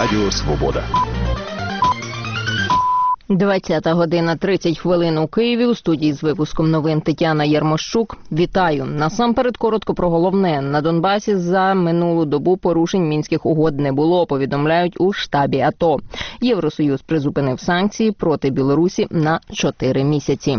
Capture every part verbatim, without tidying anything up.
Радіо Свобода. двадцята година тридцять хвилин у Києві. У студії з випуском новин Тетяна Ярмощук. Вітаю. Насамперед коротко про головне. На Донбасі за минулу добу порушень мінських угод не було, повідомляють у штабі АТО. Євросоюз призупинив санкції проти Білорусі на чотири місяці.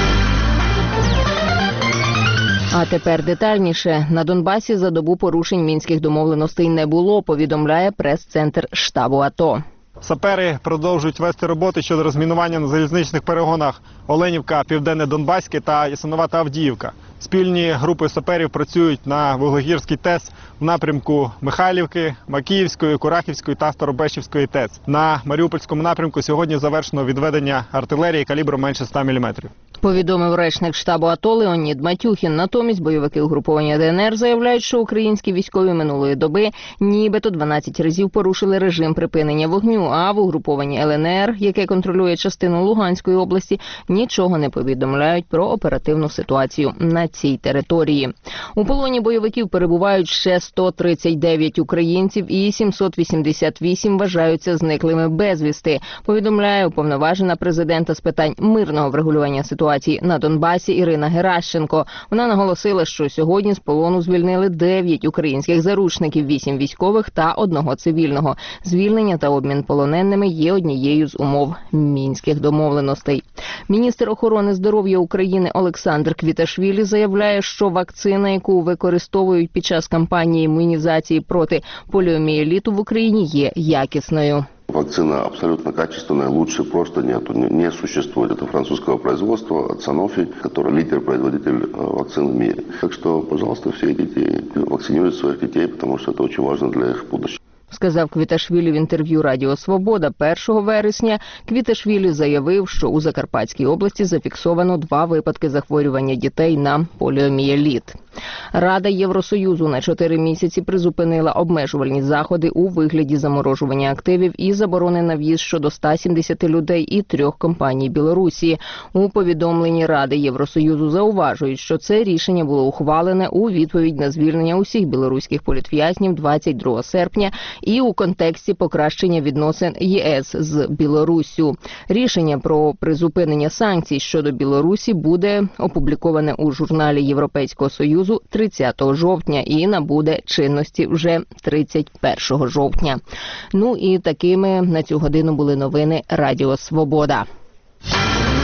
А тепер детальніше. На Донбасі за добу порушень мінських домовленостей не було, повідомляє прес-центр штабу АТО. Сапери продовжують вести роботи щодо розмінування на залізничних перегонах Оленівка, Південне Донбаське та Ясиновата Авдіївка. Спільні групи саперів працюють на Вуглегірській ТЕС в напрямку Михайлівки, Макіївської, Курахівської та Старобешівської ТЕС. На Маріупольському напрямку сьогодні завершено відведення артилерії калібру менше ста міліметрів. Повідомив речник штабу АТО Леонід Матюхін. Натомість бойовики угруповання ДНР заявляють, що українські військові минулої доби нібито дванадцять разів порушили режим припинення вогню, а в угрупованні ЛНР, яке контролює частину Луганської області, нічого не повідомляють про оперативну ситуацію на цій території. У полоні бойовиків перебувають ще сто тридцять дев'ять українців і сімсот вісімдесят вісім вважаються зниклими безвісти, повідомляє уповноважена президента з питань мирного врегулювання ситуації на Донбасі Ірина Геращенко. Вона наголосила, що сьогодні з полону звільнили дев'ять українських заручників, вісім військових та одного цивільного. Звільнення та обмін полоненими є однією з умов мінських домовленостей. Міністр охорони здоров'я України Олександр Квіташвілі заявляє, що вакцина, яку використовують під час кампанії імунізації проти поліомієліту в Україні, є якісною. Вакцина абсолютно качественная, лучше просто нету, не, не существует. Это французского производства от Sanofi, который лидер-производитель вакцин в мире. Так что, пожалуйста, все идите вакцинируйте своих детей, потому что это очень важно для их будущего. Сказав Квіташвілі в інтерв'ю Радіо Свобода. першого вересня Квіташвілі заявив, що у Закарпатській області зафіксовано два випадки захворювання дітей на поліомієліт. Рада Євросоюзу на чотири місяці призупинила обмежувальні заходи у вигляді заморожування активів і заборони на в'їзд щодо ста сімдесяти людей і трьох компаній Білорусі. У повідомленні Ради Євросоюзу зауважують, що це рішення було ухвалене у відповідь на звільнення усіх білоруських політв'язнів двадцять другого серпня і у контексті покращення відносин ЄС з Білоруссю. Рішення про призупинення санкцій щодо Білорусі буде опубліковане у журналі Європейського Союзу тридцятого жовтня і набуде чинності вже тридцять першого жовтня. Ну і такими на цю годину були новини Радіо Свобода.